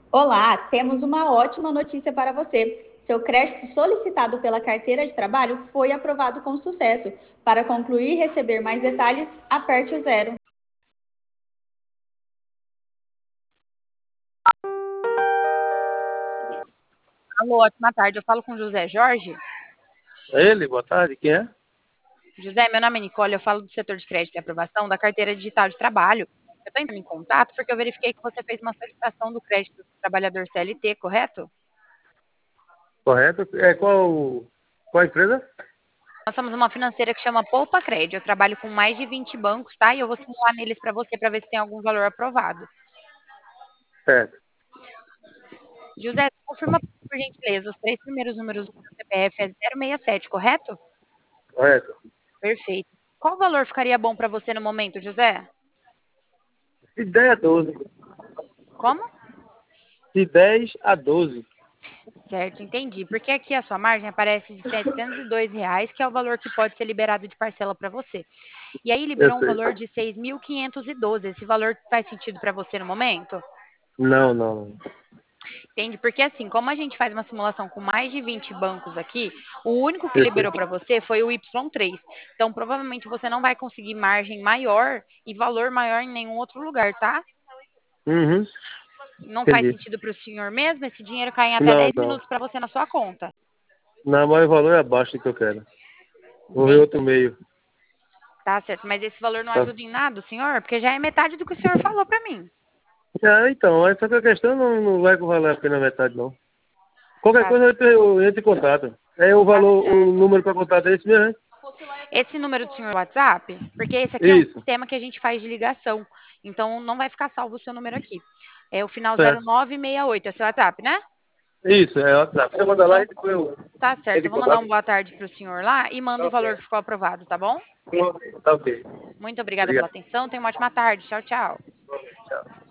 Olá, temos uma ótima notícia para você. Seu crédito solicitado pela carteira de trabalho foi aprovado com sucesso. Para concluir e receber mais detalhes, aperte o zero. Alô, ótima tarde. Eu falo com o José Jorge. Ele, boa tarde, quem é? José, meu nome é Nicole, eu falo do setor de crédito e aprovação da carteira digital de trabalho. Eu estou entrando em contato porque eu verifiquei que você fez uma solicitação do crédito do trabalhador CLT, correto? Correto? Qual a empresa? Nós somos uma financeira que chama Poupa Crédito. Eu trabalho com mais de 20 bancos, tá? E eu vou simular neles para você para ver se tem algum valor aprovado. Certo, José, confirma por gentileza, os três primeiros números do seu CPF é 067, correto? correto. Perfeito. Qual valor ficaria bom para você no momento, José? De 10 a 12. Como? De 10 a 12. Certo, entendi. Porque aqui a sua margem aparece de R$ 702, que é o valor que pode ser liberado de parcela para você. E aí Eu liberou um sei. valor de 6.512. Esse valor faz sentido para você no momento? Não, não. Entende? Porque assim, como a gente faz uma simulação com mais de 20 bancos aqui, o único que Eu sei. liberou para você foi o Y3. Então, provavelmente você não vai conseguir margem maior e valor maior em nenhum outro lugar, tá? Uhum, Não faz entendi. sentido para o senhor mesmo, esse dinheiro cai em até Não, 10 não. minutos para você na sua conta. Não, mas o valor é abaixo do que eu quero. Vou ver Entende? outro meio. Tá certo, mas esse valor não Tá. ajuda em nada, senhor? Porque já é metade do que o senhor falou para mim. Então, essa que a questão não vai valer a pena a metade, não. Qualquer Tá, coisa eu entro em contato. É o tá valor, o certo. número para contato é esse mesmo, né? Esse número do senhor WhatsApp, porque esse aqui é um Isso, sistema que a gente faz de ligação. Então não vai ficar salvo o seu número aqui. É o final certo. 0968, é seu WhatsApp, né? Isso, é o WhatsApp. Você manda lá Então e depois eu tá entro certo. Eu em vou mandar contato. um boa tarde para o senhor lá e mando Tá o valor ok. que ficou aprovado, tá bom? Tá ok. Muito obrigada pela Obrigado. atenção. Tenha uma ótima tarde. Tchau, tchau. Tchau.